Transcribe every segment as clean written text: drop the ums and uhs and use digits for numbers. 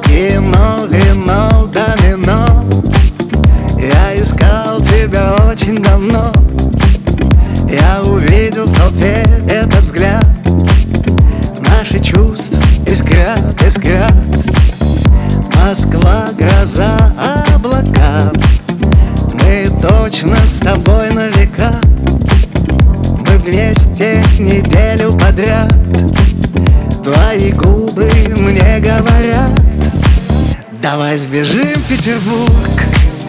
Кино, вино, домино. Я искал тебя очень давно. Я увидел в толпе этот взгляд. Наши чувства искрят, искрят. Москва, гроза, облака. Мы точно с тобой на века. Мы вместе неделю подряд. Твои губы мне говорят: давай сбежим в Петербург,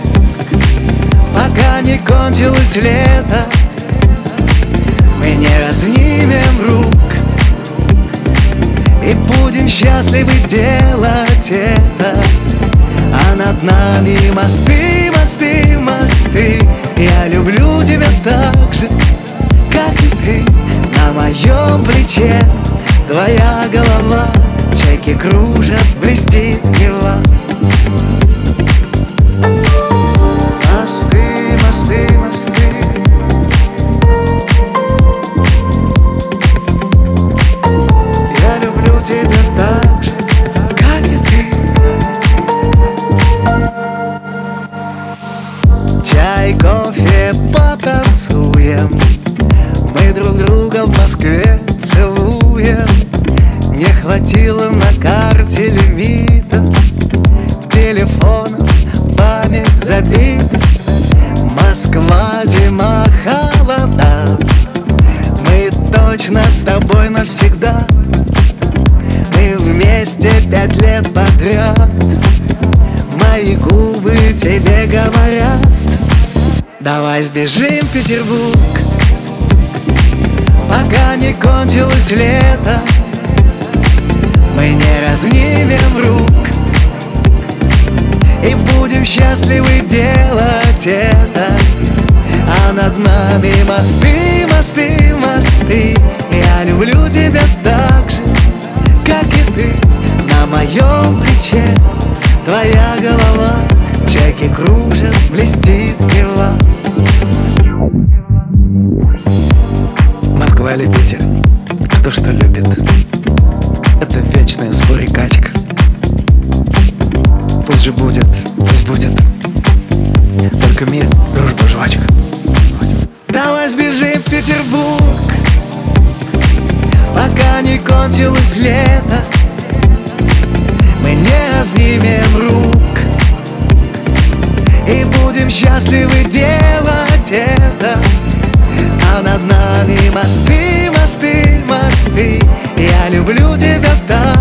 пока не кончилось лето. Мы не разнимем рук и будем счастливы делать это. А над нами мосты, мосты, мосты. Я люблю тебя так же, как и ты. На моем плече твоя голова, чайки кружат, блестит Нева. Мосты, мосты, мосты. Я люблю тебя так же, как и ты. Чай, кофе, потанцуем. Мы друг друга в Москве целуем. Не хватило на карте лимита, телефонов память забита. Москва, зима, холода. Мы точно с тобой навсегда. Мы вместе 5 лет подряд. Мои губы тебе говорят: давай сбежим в Петербург, пока не кончилось лето. Мы не разнимем рук и будем счастливы делать это. А над нами мосты, мосты, мосты. Я люблю тебя так же, как и ты. На моем плече твоя голова, чайки кружат, блестит Нева. Москва или Питер, кто что любит. Это вечная спор и качка. Пусть же будет, пусть будет. Только мир, дружба, жвачка. Давай сбежим в Петербург, пока не кончилось лето. Мы не разнимем рук и будем счастливы делать это. А над нами мосты, мосты, мосты. Я люблю тебя так